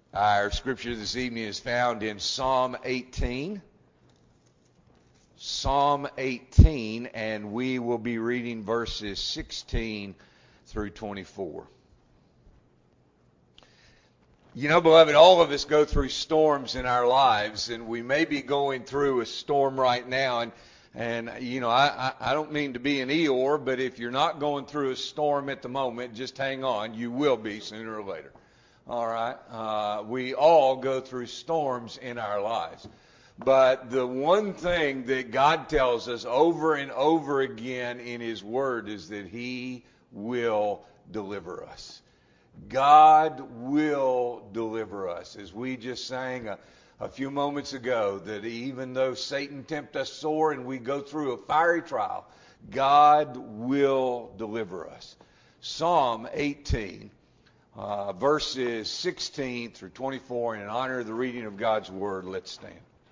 Our scripture this evening is found in Psalm 18. Psalm 18, and we will be reading verses 16 through 24. You know, beloved, all of us go through storms in our lives, and we may be going through a storm right now. And you know, I don't mean to be an Eeyore, but if you're not going through a storm at the moment, just hang on. You will be sooner or later. All right? We all go through storms in our lives. But the one thing that God tells us over and over again in His Word is that He will deliver us. God will deliver us. As we just sang a few moments ago, that even though Satan tempt us sore and we go through a fiery trial, God will deliver us. Psalm 18. Verses 16 through 24, and in honor of the reading of God's Word, let's stand.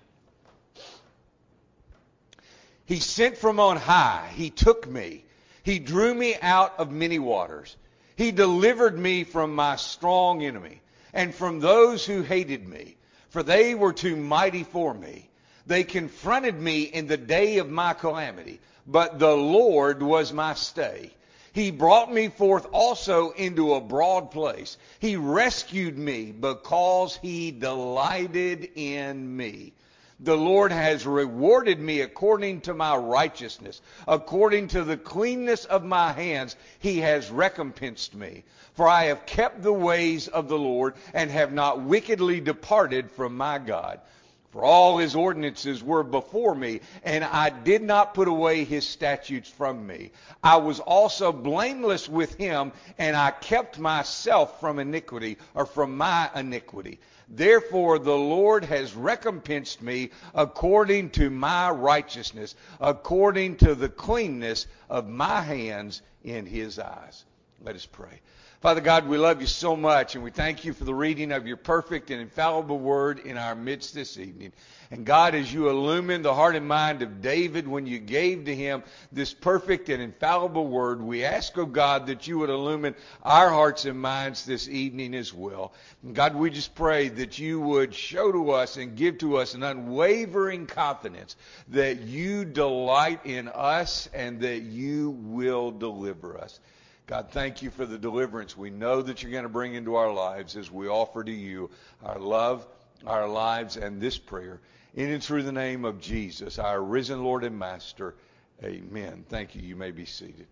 He sent from on high. He took me. He drew me out of many waters. He delivered me from my strong enemy and from those who hated me, for they were too mighty for me. They confronted me in the day of my calamity, but the Lord was my stay. He brought me forth also into a broad place. He rescued me because He delighted in me. The Lord has rewarded me according to my righteousness. According to the cleanness of my hands, He has recompensed me. For I have kept the ways of the Lord and have not wickedly departed from my God. For all His ordinances were before me, and I did not put away His statutes from me. I was also blameless with Him, and I kept myself from iniquity, or from my iniquity. Therefore the Lord has recompensed me according to my righteousness, according to the cleanness of my hands in His eyes. Let us pray. Father God, we love You so much, and we thank You for the reading of Your perfect and infallible Word in our midst this evening. And God, as You illumined the heart and mind of David when You gave to him this perfect and infallible Word, we ask, oh God, that You would illumine our hearts and minds this evening as well. And God, we just pray that You would show to us and give to us an unwavering confidence that You delight in us and that You will deliver us. God, thank You for the deliverance we know that You're going to bring into our lives as we offer to You our love, our lives, and this prayer. In and through the name of Jesus, our risen Lord and Master. Amen. Thank you. You may be seated.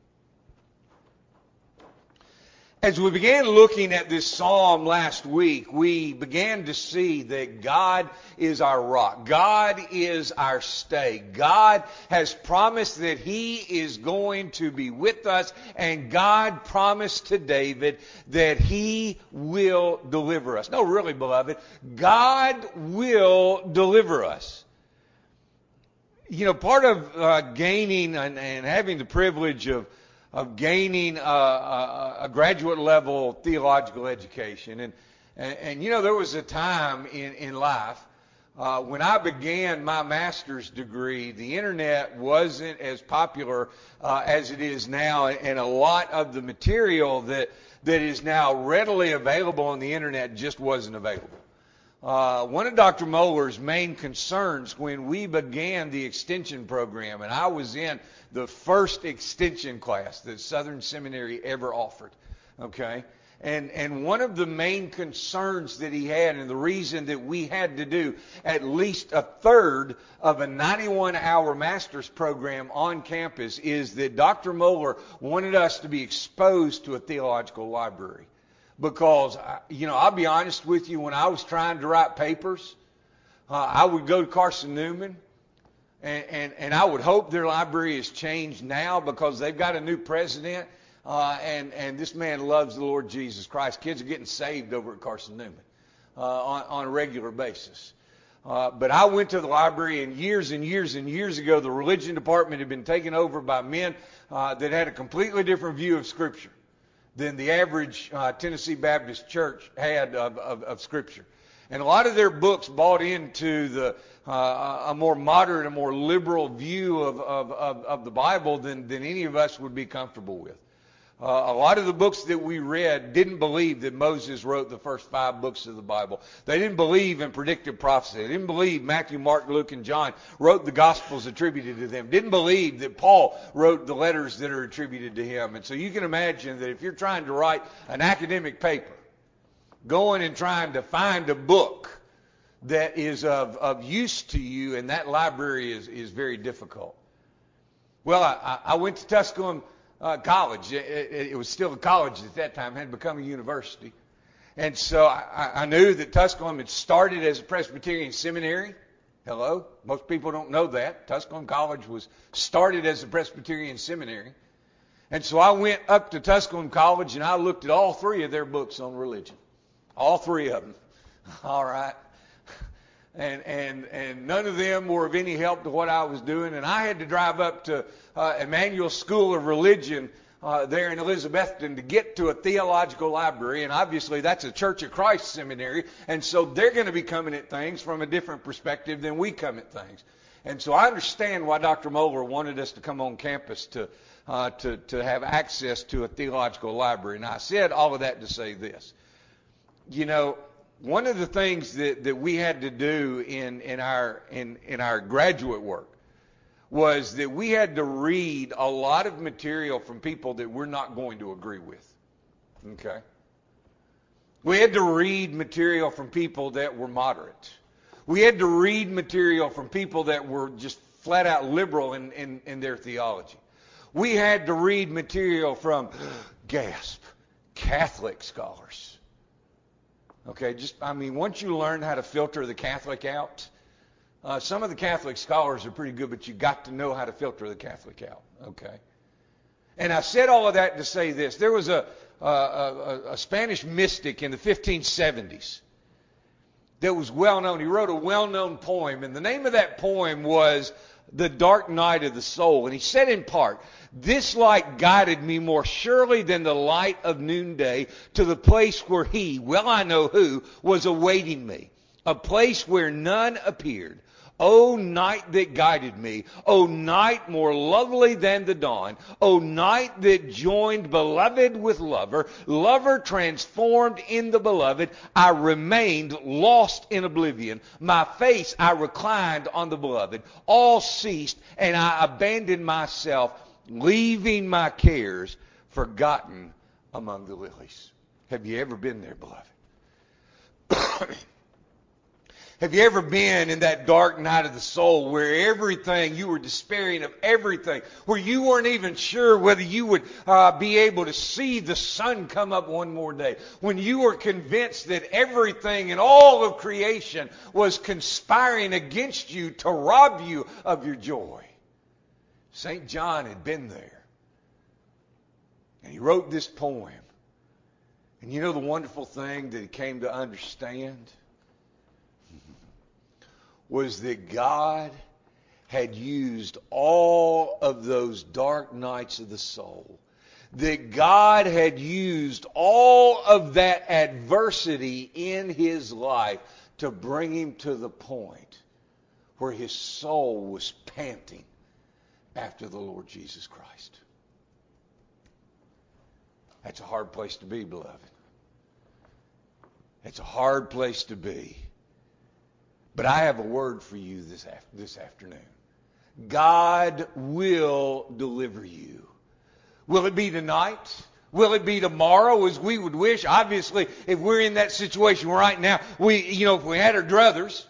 As we began looking at this psalm last week, we began to see that God is our rock. God is our stay. God has promised that He is going to be with us, and God promised to David that He will deliver us. No, really, beloved, God will deliver us. You know, part of gaining and having the privilege of gaining a graduate level theological education. And you know, there was a time in life when I began my master's degree, the internet wasn't as popular as it is now, and a lot of the material that is now readily available on the internet just wasn't available. One of Dr. Mohler's main concerns when we began the extension program, and I was in the first extension class that Southern Seminary ever offered, okay? And one of the main concerns that he had, and the reason that we had to do at least a third of a 91-hour master's program on campus, is that Dr. Mohler wanted us to be exposed to a theological library. Because, you know, I'll be honest with you, when I was trying to write papers, I would go to Carson Newman, and I would hope their library has changed now because they've got a new president, and this man loves the Lord Jesus Christ. Kids are getting saved over at Carson Newman on a regular basis. But I went to the library, and years ago, the religion department had been taken over by men that had a completely different view of Scripture than the average Tennessee Baptist church had of Scripture. And a lot of their books bought into a more moderate, a more liberal view of the Bible than any of us would be comfortable with. A lot of the books that we read didn't believe that Moses wrote the first 5 books of the Bible. They didn't believe in predictive prophecy. They didn't believe Matthew, Mark, Luke, and John wrote the Gospels attributed to them. Didn't believe that Paul wrote the letters that are attributed to him. And so you can imagine that if you're trying to write an academic paper, going and trying to find a book that is of use to you in that library is very difficult. Well, I went to Tusculum College. It was still a college at that time, had become a university. And so I knew that Tusculum had started as a Presbyterian seminary. Hello? Most people don't know that. Tusculum College was started as a Presbyterian seminary. And so I went up to Tusculum College and I looked at all 3 of their books on religion. All 3 of them. All right. And none of them were of any help to what I was doing. And I had to drive up to Emmanuel School of Religion there in Elizabethton to get to a theological library. And obviously that's a Church of Christ seminary. And so they're going to be coming at things from a different perspective than we come at things. And so I understand why Dr. Moeller wanted us to come on campus to have access to a theological library. And I said all of that to say this. You know, one of the things that we had to do in our graduate work was that we had to read a lot of material from people that we're not going to agree with. Okay? We had to read material from people that were moderate. We had to read material from people that were just flat out liberal in their theology. We had to read material from, gasp, Catholic scholars. Okay, once you learn how to filter the Catholic out, some of the Catholic scholars are pretty good, but you got to know how to filter the Catholic out. Okay, and I said all of that to say this: there was a Spanish mystic in the 1570s that was well known. He wrote a well-known poem, and the name of that poem was "The Dark Night of the Soul." And he said in part, "This light guided me more surely than the light of noonday to the place where he, well I know who, was awaiting me, a place where none appeared. O night that guided me, O night more lovely than the dawn, O night that joined beloved with lover, lover transformed in the beloved, I remained lost in oblivion. My face I reclined on the beloved. All ceased, and I abandoned myself, leaving my cares forgotten among the lilies." Have you ever been there, beloved? Have you ever been in that dark night of the soul where everything, you were despairing of everything, where you weren't even sure whether you would be able to see the sun come up one more day, when you were convinced that everything in all of creation was conspiring against you to rob you of your joy? St. John had been there. And he wrote this poem. And you know the wonderful thing that he came to understand? Was that God had used all of those dark nights of the soul. That God had used all of that adversity in his life to bring him to the point where his soul was panting after the Lord Jesus Christ. That's a hard place to be, beloved. It's a hard place to be. But I have a word for you this afternoon. God will deliver you. Will it be tonight? Will it be tomorrow as we would wish? Obviously, if we're in that situation right now, if we had our druthers,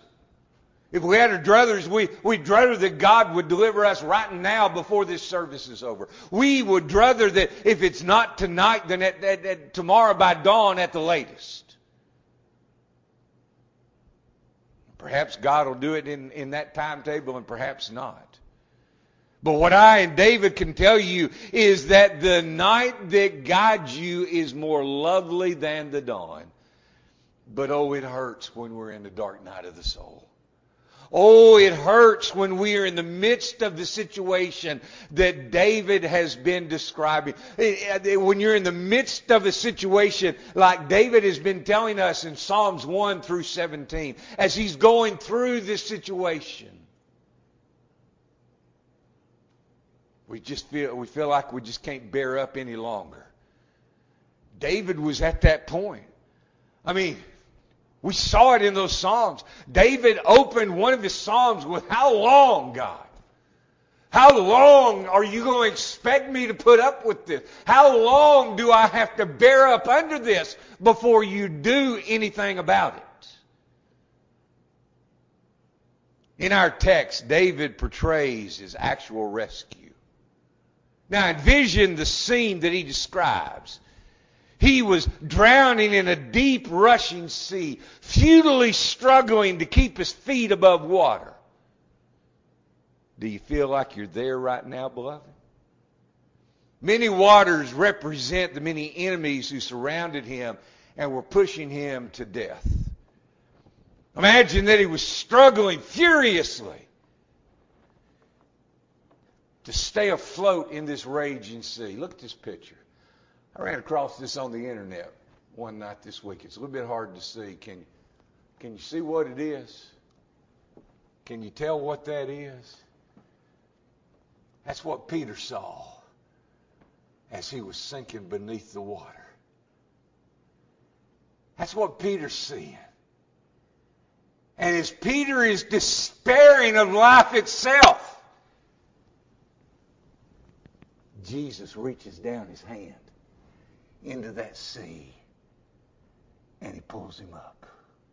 we'd rather that God would deliver us right now before this service is over. We would rather that if it's not tonight, then at tomorrow by dawn at the latest. Perhaps God will do it in that timetable and perhaps not. But what I and David can tell you is that the night that guides you is more lovely than the dawn. But oh, it hurts when we're in the dark night of the soul. Oh, it hurts when we are in the midst of the situation that David has been describing. When you're in the midst of a situation like David has been telling us in Psalms 1 through 17, as he's going through this situation, we feel like we just can't bear up any longer. David was at that point. I mean, we saw it in those Psalms. David opened one of his Psalms with, "How long, God? How long are you going to expect me to put up with this? How long do I have to bear up under this before you do anything about it?" In our text, David portrays his actual rescue. Now envision the scene that he describes. He was drowning in a deep rushing sea, futilely struggling to keep his feet above water. Do you feel like you're there right now, beloved? Many waters represent the many enemies who surrounded him and were pushing him to death. Imagine that he was struggling furiously to stay afloat in this raging sea. Look at this picture. I ran across this on the internet one night this week. It's a little bit hard to see. Can you see what it is? Can you tell what that is? That's what Peter saw as he was sinking beneath the water. That's what Peter's seeing. And as Peter is despairing of life itself, Jesus reaches down his hand into that sea and he pulls him up.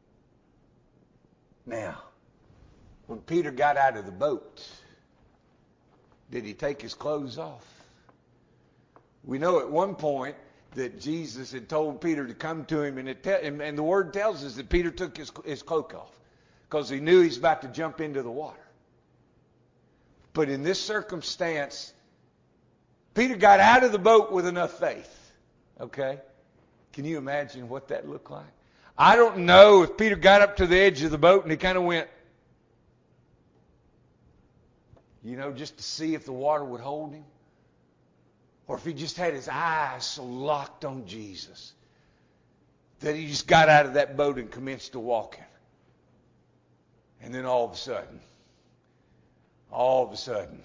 Now, when Peter got out of the boat, did he take his clothes off? We know at one point that Jesus had told Peter to come to him, and the Word tells us that Peter took his cloak off because he knew he's about to jump into the water. But in this circumstance, Peter got out of the boat with enough faith. Okay? Can you imagine what that looked like? I don't know if Peter got up to the edge of the boat and he kind of went, just to see if the water would hold him. Or if he just had his eyes so locked on Jesus that he just got out of that boat and commenced to walking. And then all of a sudden,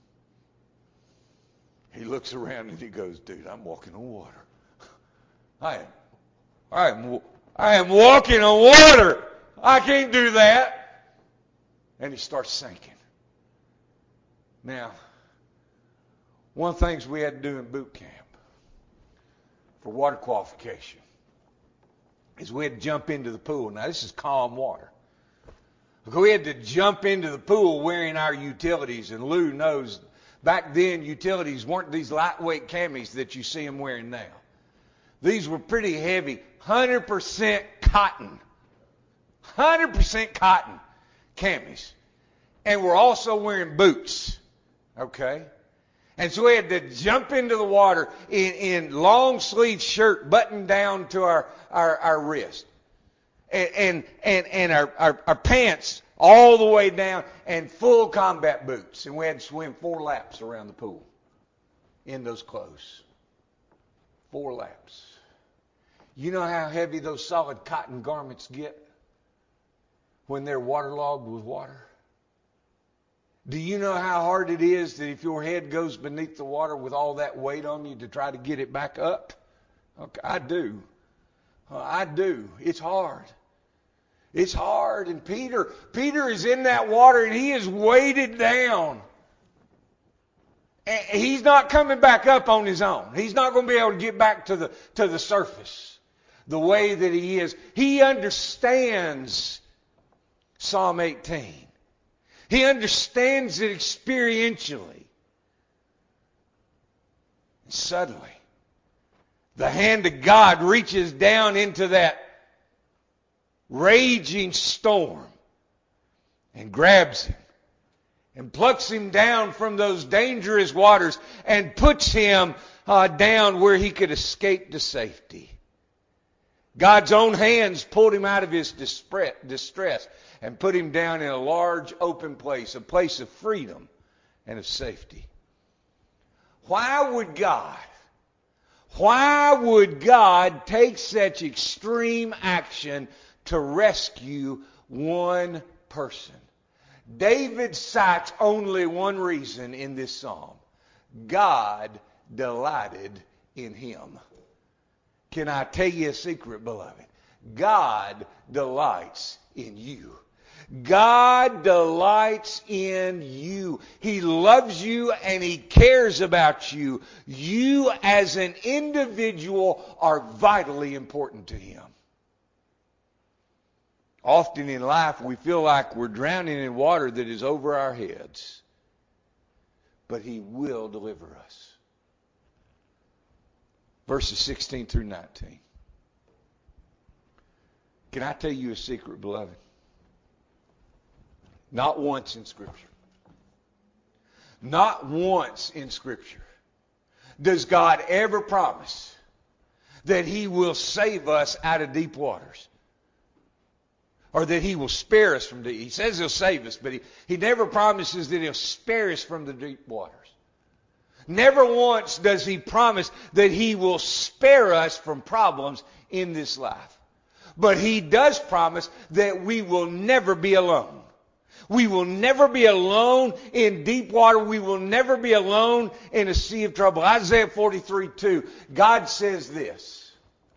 he looks around and he goes, "Dude, I'm walking on water. I am walking on water. I can't do that." And he starts sinking. Now, one of the things we had to do in boot camp for water qualification is we had to jump into the pool. Now, this is calm water. We had to jump into the pool wearing our utilities, and Lou knows back then utilities weren't these lightweight camis that you see them wearing now. These were pretty heavy, 100% cotton. 100% cotton camis. And we're also wearing boots. Okay? And so we had to jump into the water in long sleeve shirt buttoned down to our wrist. And our pants all the way down and full combat boots. And we had to swim 4 laps around the pool in those clothes. 4 laps. You know how heavy those solid cotton garments get when they're waterlogged with water? Do you know how hard it is that if your head goes beneath the water with all that weight on you to try to get it back up? Okay, I do. I do. It's hard. It's hard. And Peter is in that water and he is weighted down. And he's not coming back up on his own. He's not going to be able to get back to the surface the way that he is. He understands Psalm 18. He understands it experientially. And suddenly, the hand of God reaches down into that raging storm and grabs him and plucks him down from those dangerous waters and puts him down where he could escape to safety. God's own hands pulled him out of his distress and put him down in a large open place, a place of freedom and of safety. Why would God take such extreme action to rescue one person? David cites only one reason in this psalm. God delighted in him. Can I tell you a secret, beloved? God delights in you. God delights in you. He loves you and He cares about you. You as an individual are vitally important to Him. Often in life we feel like we're drowning in water that is over our heads. But He will deliver us. Verses 16 through 19. Can I tell you a secret, beloved? Not once in Scripture. Not once in Scripture does God ever promise that He will save us out of deep waters. Or that He will spare us from deep. He says He'll save us, but He never promises that He'll spare us from the deep waters. Never once does He promise that He will spare us from problems in this life. But He does promise that we will never be alone. We will never be alone in deep water. We will never be alone in a sea of trouble. Isaiah 43:2, God says this.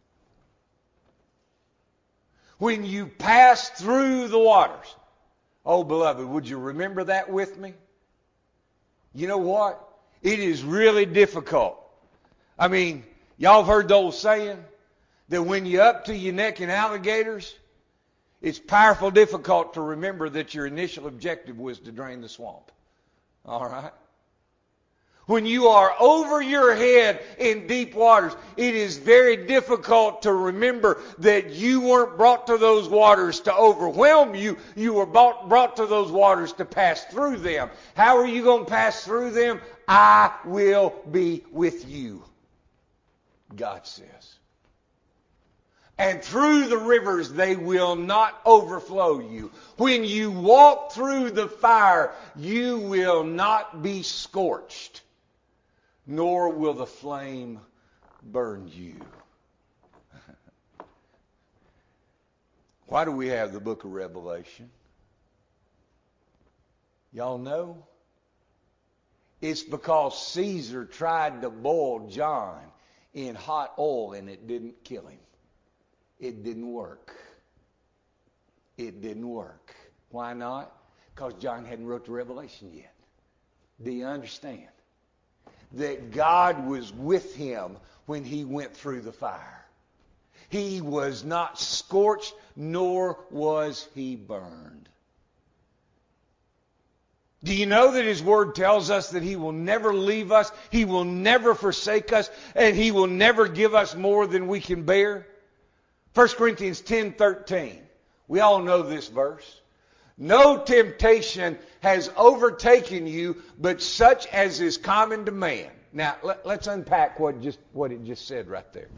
When you pass through the waters. Oh, beloved, would you remember that with me? You know what? It is really difficult. I mean, y'all have heard the old saying that when you're up to your neck in alligators, it's powerful difficult to remember that your initial objective was to drain the swamp. All right? When you are over your head in deep waters, it is very difficult to remember that you weren't brought to those waters to overwhelm you. You were brought to those waters to pass through them. How are you going to pass through them? I will be with you, God says. And through the rivers they will not overflow you. When you walk through the fire, you will not be scorched, nor will the flame burn you. Why do we have the book of Revelation? Y'all know? It's because Caesar tried to boil John in hot oil and it didn't kill him. It didn't work. It didn't work. Why not? Because John hadn't wrote the Revelation yet. Do you understand? That God was with him when he went through the fire. He was not scorched, nor was he burned. Do you know that His Word tells us that He will never leave us, He will never forsake us, and He will never give us more than we can bear? 1 Corinthians 10:13. We all know this verse. No temptation has overtaken you, but such as is common to man. Now, let's unpack what it just said right there.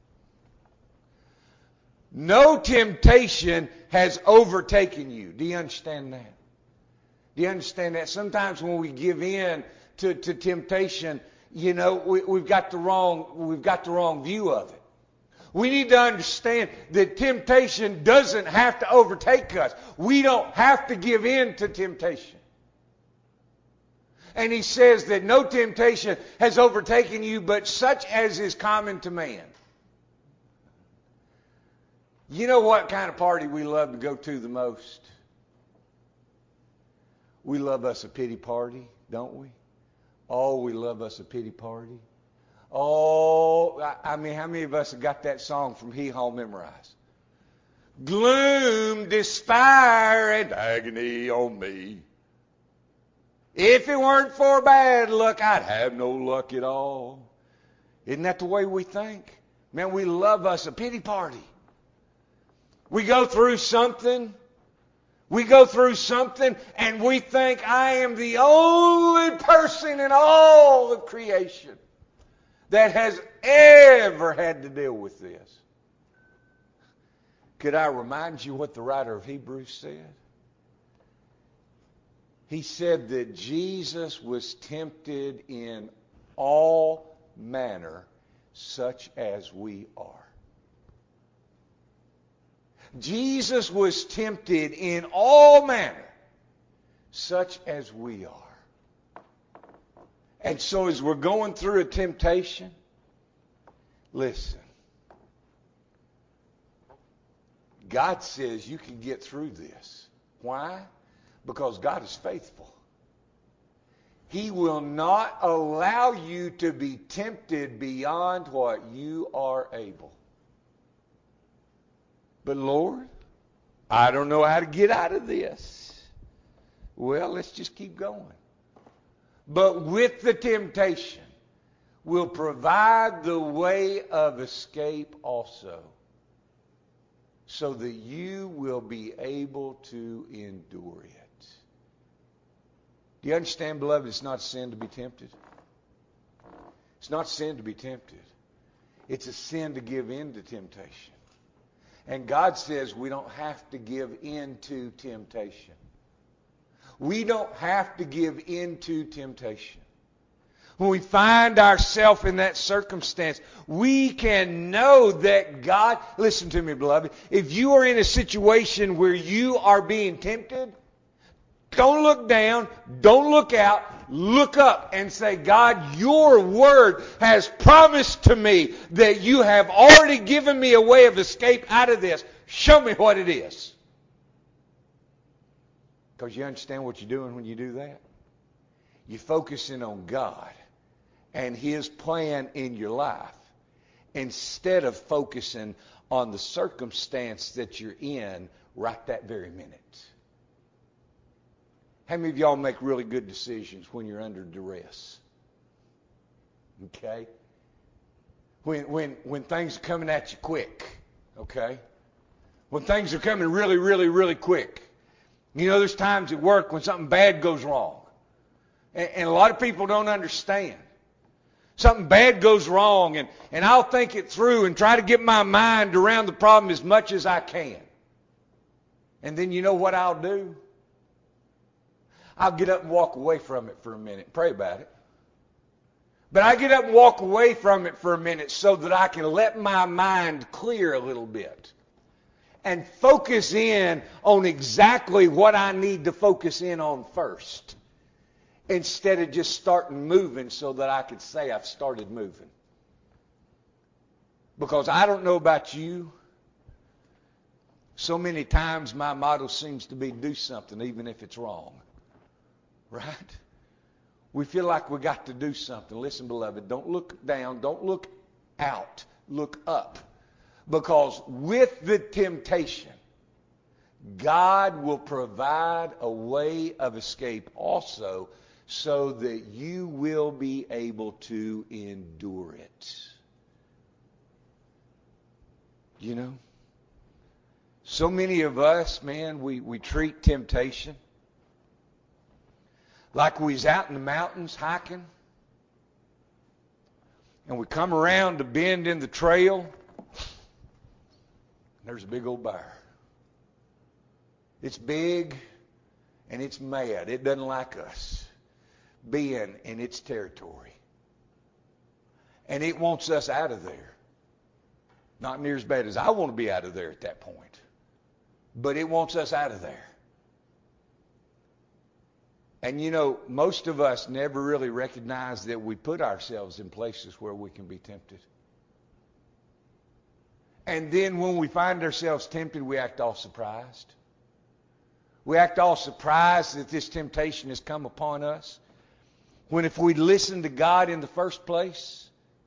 No temptation has overtaken you. Do you understand that? Do you understand that? Sometimes when we give in to temptation, you know, we've got the wrong view of it. We need to understand that temptation doesn't have to overtake us. We don't have to give in to temptation. And he says that no temptation has overtaken you, but such as is common to man. You know what kind of party we love to go to the most? We love us a pity party, don't we? Oh, we love us a pity party. Oh, I mean, how many of us have got that song from Hee Haw memorized? Gloom, despair, and agony on me. If it weren't for bad luck, I'd have no luck at all. Isn't that the way we think? Man, we love us a pity party. We go through something. And we think I am the only person in all of creation that has ever had to deal with this. Could I remind you what the writer of Hebrews said? He said that Jesus was tempted in all manner such as we are. Jesus was tempted in all manner, such as we are. And so as we're going through a temptation, listen, God says you can get through this. Why? Because God is faithful. He will not allow you to be tempted beyond what you are able. But Lord, I don't know how to get out of this. Well, let's just keep going. But with the temptation will provide the way of escape also, so that you will be able to endure it. Do you understand, beloved? It's not sin to be tempted. It's not sin to be tempted. It's a sin to give in to temptation. And God says we don't have to give in to temptation. We don't have to give in to temptation. When we find ourselves in that circumstance, we can know that God, listen to me, beloved, if you are in a situation where you are being tempted, don't look down, don't look out, look up and say, God, your word has promised to me that you have already given me a way of escape out of this. Show me what it is. Because you understand what you're doing when you do that? You're focusing on God and His plan in your life instead of focusing on the circumstance that you're in right that very minute. How many of y'all make really good decisions when you're under duress? Okay? When things are coming at you quick, okay? When things are coming really, really, really quick. You know, there's times at work when something bad goes wrong. And a lot of people don't understand. Something bad goes wrong, and I'll think it through and try to get my mind around the problem as much as I can. And then you know what I'll do? I'll get up and walk away from it for a minute and pray about it. But I get up and walk away from it for a minute so that I can let my mind clear a little bit and focus in on exactly what I need to focus in on first, instead of just starting moving so that I could say I've started moving. Because I don't know about you, so many times my motto seems to be do something even if it's wrong. Right? We feel like we got to do something. Listen, beloved, don't look down, don't look out, look up. Because with the temptation, God will provide a way of escape also, so that you will be able to endure it. You know? So many of us, man, we treat temptation like we was out in the mountains hiking, and we come around the bend in the trail, and there's a big old bear. It's big, and it's mad. It doesn't like us being in its territory. And it wants us out of there. Not near as bad as I want to be out of there at that point. But it wants us out of there. And you know, most of us never really recognize that we put ourselves in places where we can be tempted. And then when we find ourselves tempted, we act all surprised. We act all surprised that this temptation has come upon us. When if we'd listened to God in the first place,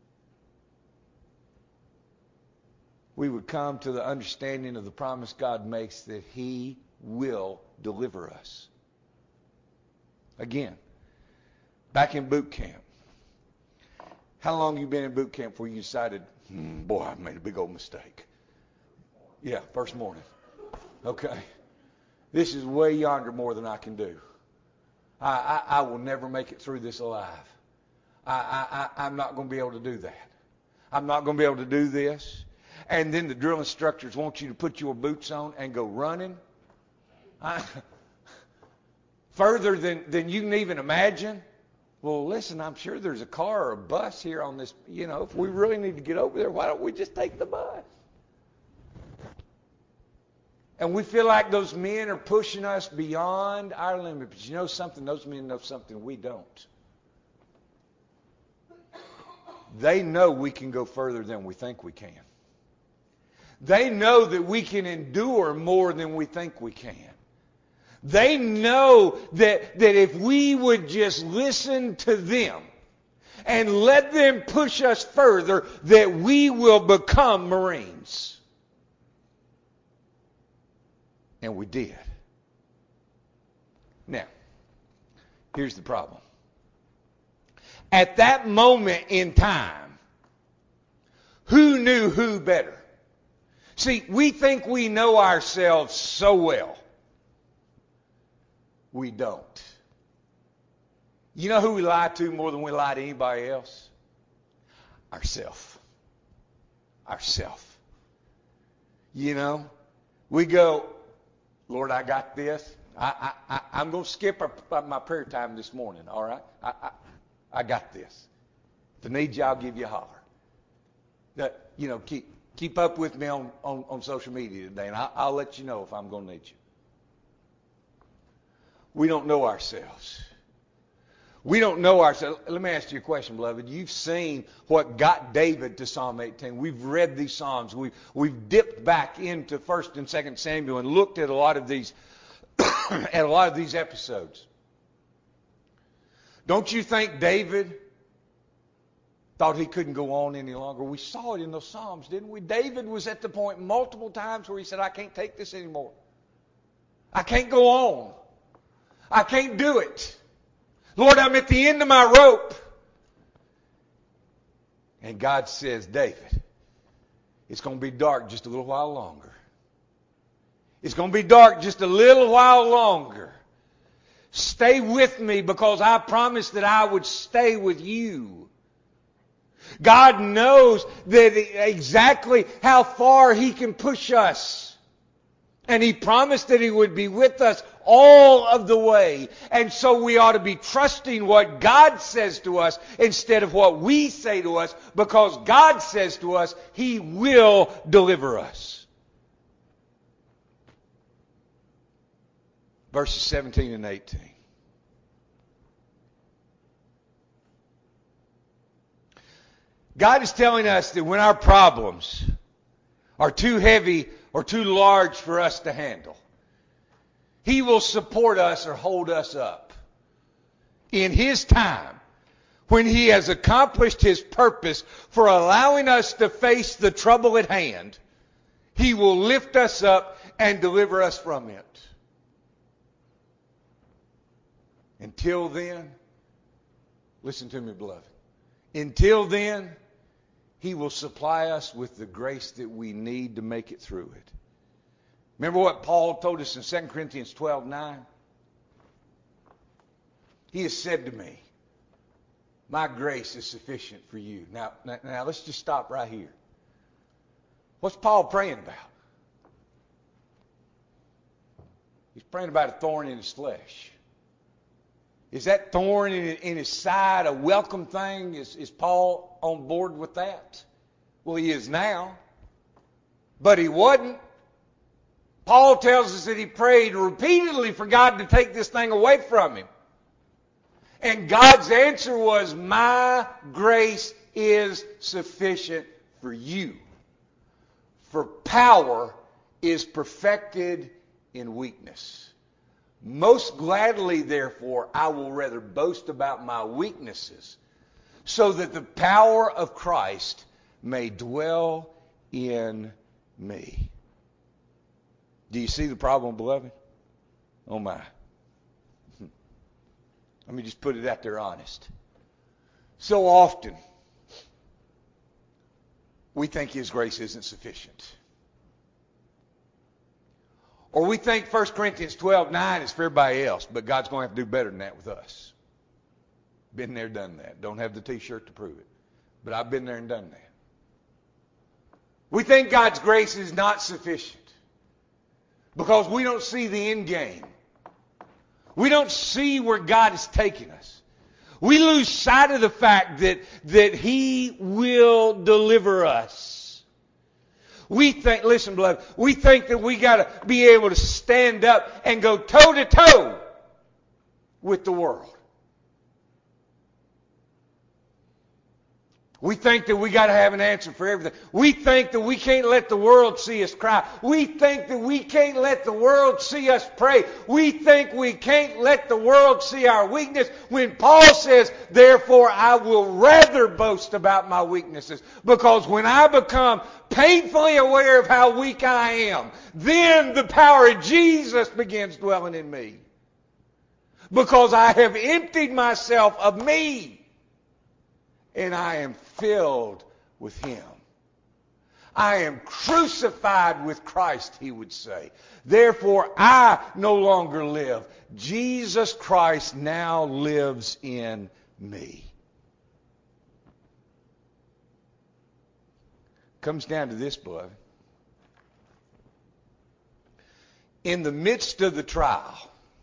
we would come to the understanding of the promise God makes that He will deliver us. Again, back in boot camp. How long you been in boot camp before you decided, boy, I've made a big old mistake? Yeah, first morning. Okay. This is way yonder more than I can do. I will never make it through this alive. I'm not going to be able to do that. I'm not going to be able to do this. And then the drill instructors want you to put your boots on and go running. Further than you can even imagine. Well, listen, I'm sure there's a car or a bus here on this. You know, if we really need to get over there, why don't we just take the bus? And we feel like those men are pushing us beyond our limit. But you know something? Those men know something we don't. They know we can go further than we think we can. They know that we can endure more than we think we can. They know that if we would just listen to them and let them push us further, that we will become Marines. And we did. Now, here's the problem. At that moment in time, who knew who better? See, we think we know ourselves so well. We don't. You know who we lie to more than we lie to anybody else? Ourself. You know, we go, Lord, I got this. I'm going to skip my prayer time this morning, all right? I got this. If I need you, I'll give you a holler. You know, keep up with me on social media today, and I'll let you know if I'm going to need you. We don't know ourselves. We don't know ourselves. Let me ask you a question, beloved. You've seen what got David to Psalm 18. We've read these Psalms. We've dipped back into 1st and 2nd Samuel and looked at a lot of these episodes. Don't you think David thought he couldn't go on any longer? We saw it in those Psalms, didn't we? David was at the point multiple times where he said, I can't take this anymore. I can't go on. I can't do it. Lord, I'm at the end of my rope. And God says, David, it's going to be dark just a little while longer. It's going to be dark just a little while longer. Stay with me because I promised that I would stay with you. God knows that exactly how far He can push us. And He promised that He would be with us all of the way. And so we ought to be trusting what God says to us instead of what we say to us, because God says to us, He will deliver us. Verses 17 and 18. God is telling us that when our problems are too heavy or too large for us to handle, He will support us or hold us up. In His time, when He has accomplished His purpose for allowing us to face the trouble at hand, He will lift us up and deliver us from it. Until then, listen to me, beloved. Until then, He will supply us with the grace that we need to make it through it. Remember what Paul told us in 2 Corinthians 12:9? He has said to me, my grace is sufficient for you. Now let's just stop right here. What's Paul praying about? He's praying about a thorn in his flesh. Is that thorn in his side a welcome thing? Is Paul on board with that? Well, he is now. But he wasn't. Paul tells us that he prayed repeatedly for God to take this thing away from him. And God's answer was, my grace is sufficient for you. For power is perfected in weakness. Most gladly, therefore, I will rather boast about my weaknesses, so that the power of Christ may dwell in me. Do you see the problem, beloved? Oh my. Let me just put it out there honest. So often, we think His grace isn't sufficient. Or we think 1 Corinthians 12:9 is for everybody else, but God's going to have to do better than that with us. Been there, done that. Don't have the t-shirt to prove it. But I've been there and done that. We think God's grace is not sufficient because we don't see the end game. We don't see where God is taking us. We lose sight of the fact that He will deliver us. We think, listen, beloved, we think that we got to be able to stand up and go toe to toe with the world. We think that we got to have an answer for everything. We think that we can't let the world see us cry. We think that we can't let the world see us pray. We think we can't let the world see our weakness. When Paul says, therefore I will rather boast about my weaknesses. Because when I become painfully aware of how weak I am, then the power of Jesus begins dwelling in me. Because I have emptied myself of me. And I am filled with Him. I am crucified with Christ, he would say. Therefore, I no longer live. Jesus Christ now lives in me. Comes down to this, beloved. In the midst of the trial,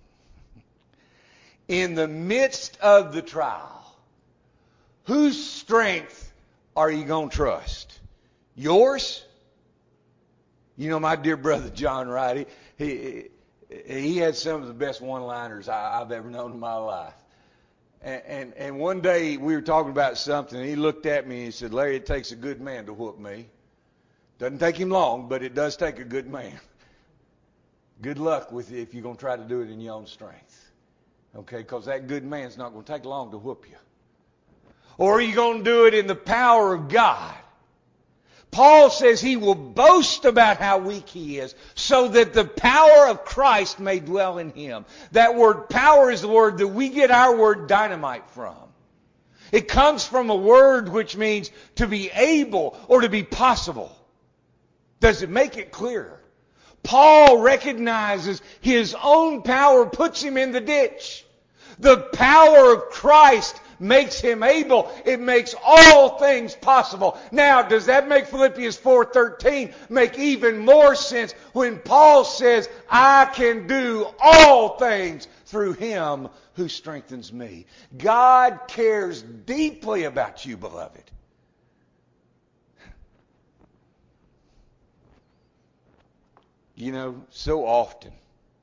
whose strength are you going to trust? Yours? You know, my dear brother John Wright, he had some of the best one-liners I've ever known in my life. And one day we were talking about something, and he looked at me and he said, Larry, it takes a good man to whoop me. Doesn't take him long, but it does take a good man. Good luck with it if you're going to try to do it in your own strength. Okay, because that good man's not going to take long to whoop you. Or are you going to do it in the power of God? Paul says he will boast about how weak he is so that the power of Christ may dwell in him. That word power is the word that we get our word dynamite from. It comes from a word which means to be able or to be possible. Does it make it clearer? Paul recognizes his own power puts him in the ditch. The power of Christ makes him able. It makes all things possible. Now, does that make Philippians 4:13 make even more sense when Paul says, I can do all things through Him who strengthens me? God cares deeply about you, beloved. You know, so often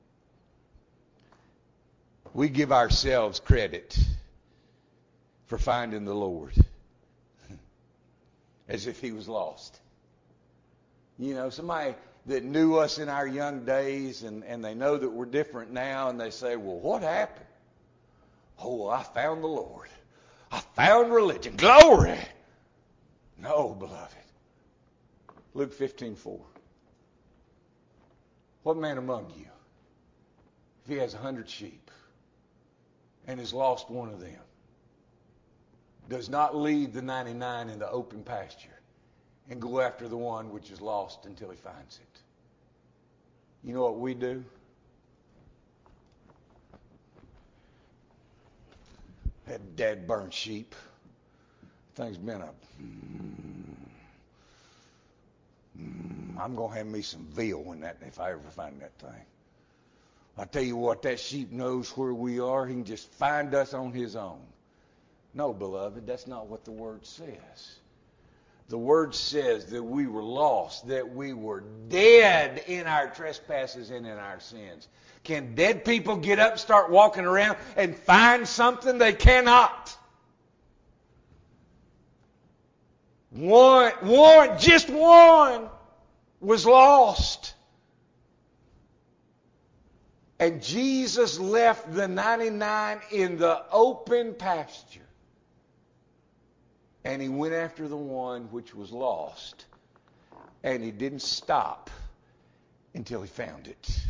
we give ourselves credit for finding the Lord as if He was lost. You know, somebody that knew us in our young days and they know that we're different now and they say, well, what happened? Oh, I found the Lord. I found religion. Glory! No, beloved. Luke 15:4. What man among you, if he has 100 sheep and has lost one of them, does not leave the 99 in the open pasture and go after the one which is lost until he finds it? You know what we do? That dead burnt sheep. Thing's been I'm going to have me some veal if I ever find that thing. I tell you what, that sheep knows where we are. He can just find us on his own. No, beloved, that's not what the Word says. The Word says that we were lost, that we were dead in our trespasses and in our sins. Can dead people get up, start walking around, and find something? They cannot. Just one was lost. And Jesus left the 99 in the open pasture. And He went after the one which was lost. And He didn't stop until He found it.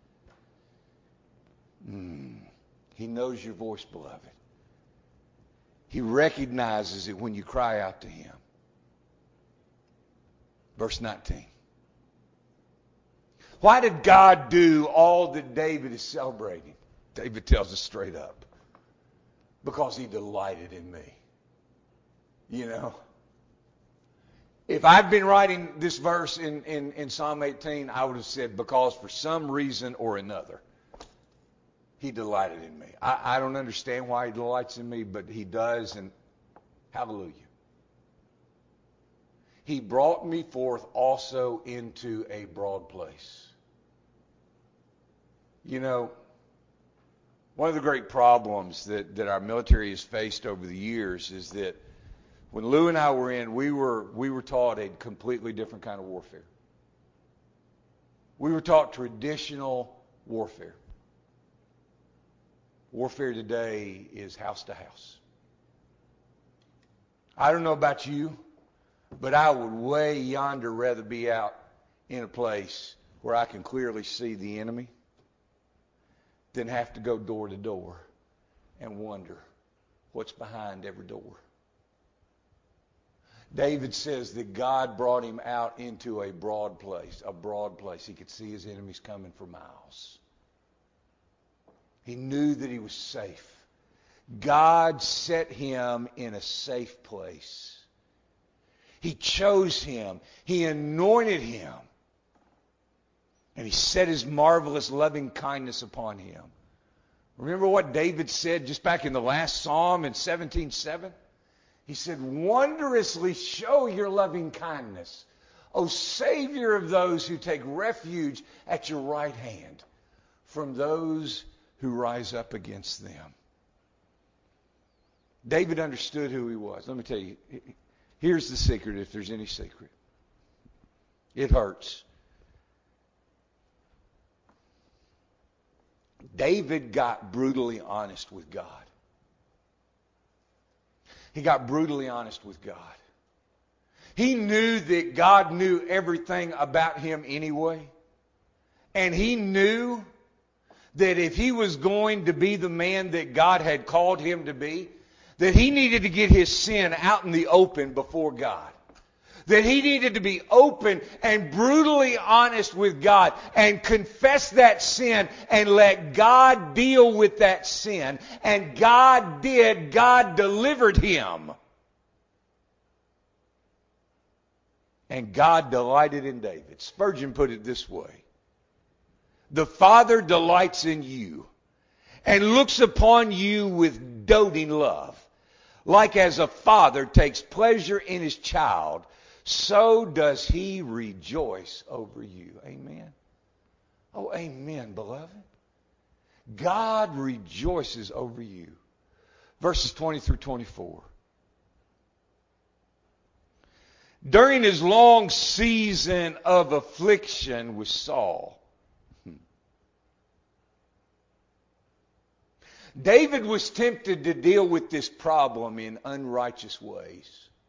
He knows your voice, beloved. He recognizes it when you cry out to Him. Verse 19. Why did God do all that David is celebrating? David tells us straight up. Because He delighted in me. You know, if I'd been writing this verse in Psalm 18, I would have said, because for some reason or another, He delighted in me. I don't understand why He delights in me, but He does, and hallelujah. He brought me forth also into a broad place. You know, one of the great problems that our military has faced over the years is that When Lou and I were in, we were taught a completely different kind of warfare. We were taught traditional warfare. Warfare today is house to house. I don't know about you, but I would way yonder rather be out in a place where I can clearly see the enemy than have to go door to door and wonder what's behind every door. David says that God brought him out into a broad place, He could see his enemies coming for miles. He knew that he was safe. God set him in a safe place. He chose him. He anointed him. And he set his marvelous loving kindness upon him. Remember what David said just back in the last Psalm in 17:7? He said, "Wondrously show your loving kindness, O Savior of those who take refuge at your right hand, from those who rise up against them." David understood who he was. Let me tell you, here's the secret, if there's any secret. It hurts. David got brutally honest with God. He got brutally honest with God. He knew that God knew everything about him anyway. And he knew that if he was going to be the man that God had called him to be, that he needed to get his sin out in the open before God. That he needed to be open and brutally honest with God and confess that sin and let God deal with that sin. And God did. God delivered him. And God delighted in David. Spurgeon put it this way: "The Father delights in you and looks upon you with doting love. Like as a father takes pleasure in his child, so does he rejoice over you." Amen. Oh, amen, beloved. God rejoices over you. Verses 20 through 24. During his long season of affliction with Saul, David was tempted to deal with this problem in unrighteous ways.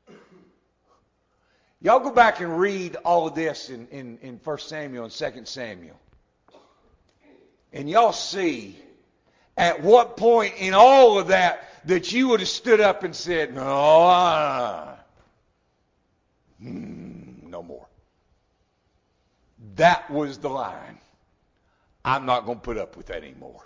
Y'all go back and read all of this in 1 Samuel and 2 Samuel. And y'all see at what point in all of that you would have stood up and said, "No, no more." That was the line. I'm not going to put up with that anymore.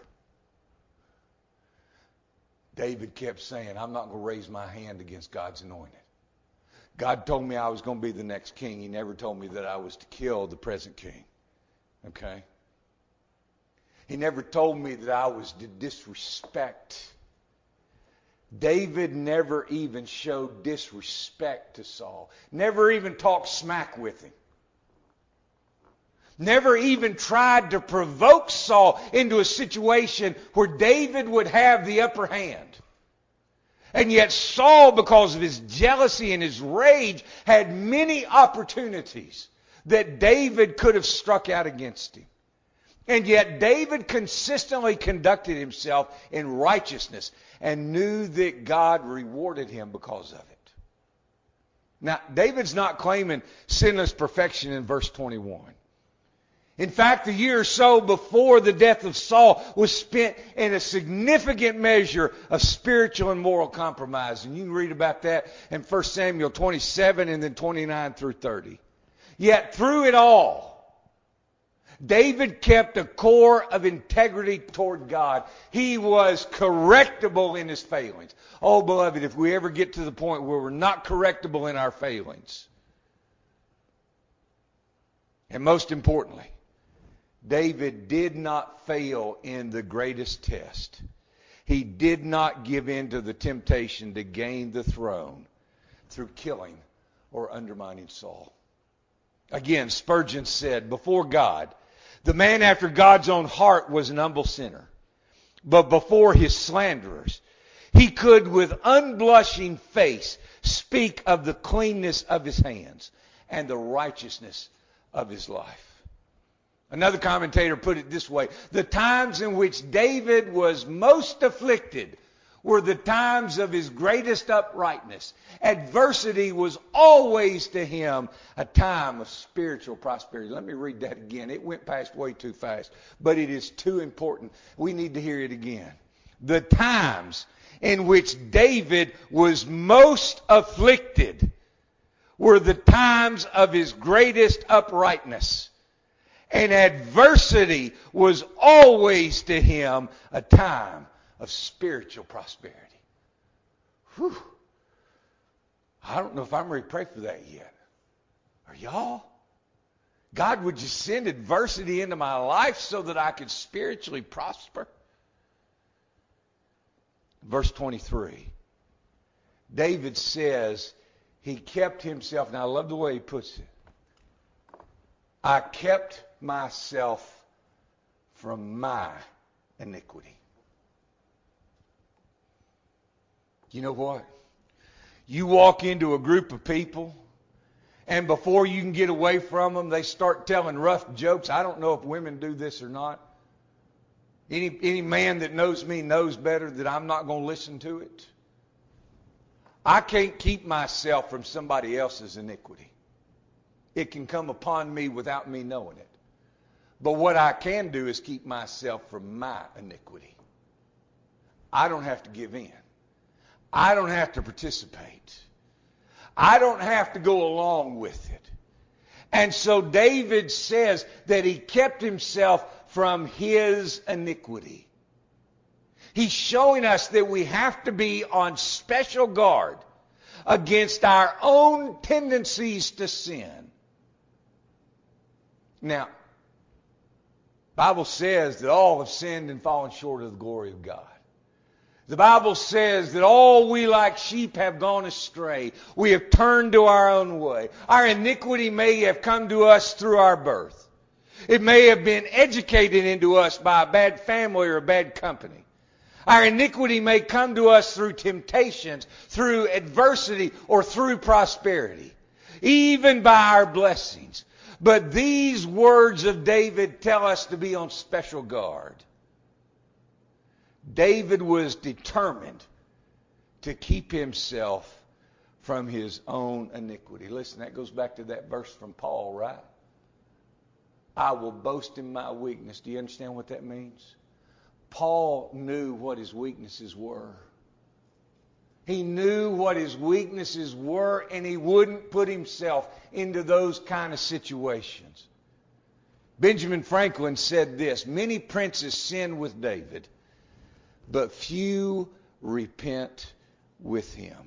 David kept saying, "I'm not going to raise my hand against God's anointed." God told me I was going to be the next king. He never told me that I was to kill the present king. Okay? He never told me that I was to disrespect. David never even showed disrespect to Saul. Never even talked smack with him. Never even tried to provoke Saul into a situation where David would have the upper hand. And yet Saul, because of his jealousy and his rage, had many opportunities that David could have struck out against him. And yet David consistently conducted himself in righteousness and knew that God rewarded him because of it. Now, David's not claiming sinless perfection in verse 21. In fact, the year or so before the death of Saul was spent in a significant measure of spiritual and moral compromise. And you can read about that in 1 Samuel 27 and then 29 through 30. Yet through it all, David kept a core of integrity toward God. He was correctable in his failings. Oh, beloved, if we ever get to the point where we're not correctable in our failings, and most importantly, David did not fail in the greatest test. He did not give in to the temptation to gain the throne through killing or undermining Saul. Again, Spurgeon said, before God, the man after God's own heart was an humble sinner. But before his slanderers, he could with unblushing face speak of the cleanness of his hands and the righteousness of his life. Another commentator put it this way: the times in which David was most afflicted were the times of his greatest uprightness. Adversity was always to him a time of spiritual prosperity. Let me read that again. It went past way too fast, but it is too important. We need to hear it again. The times in which David was most afflicted were the times of his greatest uprightness. And adversity was always to him a time of spiritual prosperity. Whew. I don't know if I'm ready to pray for that yet. Are y'all? God, would you send adversity into my life so that I could spiritually prosper? Verse 23. David says he kept himself. Now I love the way he puts it. I kept myself from my iniquity. You know what? You walk into a group of people, and before you can get away from them, they start telling rough jokes. I don't know if women do this or not. Any man that knows me knows better that I'm not going to listen to it. I can't keep myself from somebody else's iniquity. It can come upon me without me knowing it. But what I can do is keep myself from my iniquity. I don't have to give in. I don't have to participate. I don't have to go along with it. And so David says that he kept himself from his iniquity. He's showing us that we have to be on special guard against our own tendencies to sin. Now, the Bible says that all have sinned and fallen short of the glory of God. The Bible says that all we like sheep have gone astray. We have turned to our own way. Our iniquity may have come to us through our birth. It may have been educated into us by a bad family or a bad company. Our iniquity may come to us through temptations, through adversity, or through prosperity, even by our blessings. But these words of David tell us to be on special guard. David was determined to keep himself from his own iniquity. Listen, that goes back to that verse from Paul, right? I will boast in my weakness. Do you understand what that means? Paul knew what his weaknesses were. He knew what his weaknesses were, and he wouldn't put himself into those kind of situations. Benjamin Franklin said this: many princes sin with David, but few repent with him.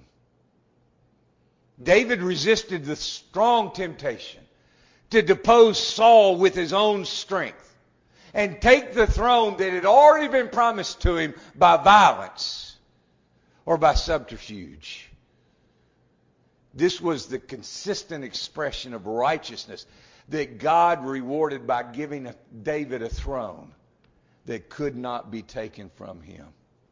David resisted the strong temptation to depose Saul with his own strength and take the throne that had already been promised to him by violence or by subterfuge. This was the consistent expression of righteousness that God rewarded by giving David a throne that could not be taken from him.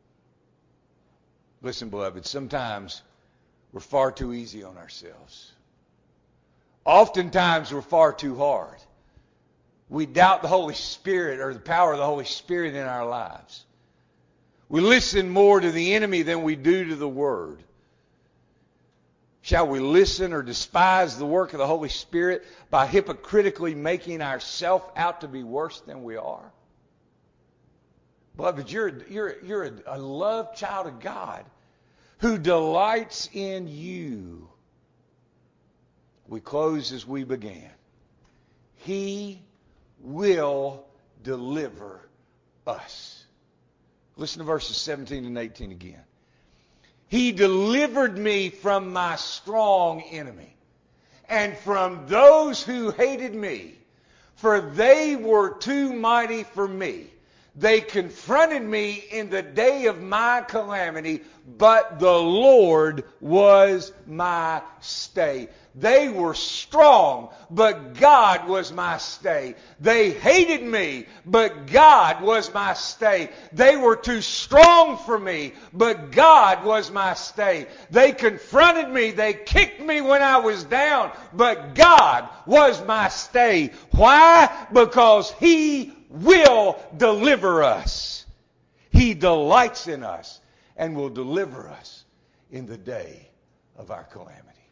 Listen, beloved, sometimes we're far too easy on ourselves. Oftentimes we're far too hard. We doubt the Holy Spirit or the power of the Holy Spirit in our lives. We listen more to the enemy than we do to the Word. Shall we listen or despise the work of the Holy Spirit by hypocritically making ourselves out to be worse than we are? Beloved, you're a loved child of God who delights in you. We close as we began. He will deliver us. Listen to verses 17 and 18 again. He delivered me from my strong enemy and from those who hated me, for they were too mighty for me. They confronted me in the day of my calamity, but the Lord was my stay. They were strong, but God was my stay. They hated me, but God was my stay. They were too strong for me, but God was my stay. They confronted me. They kicked me when I was down, but God was my stay. Why? Because He will deliver us. He delights in us and will deliver us in the day of our calamity.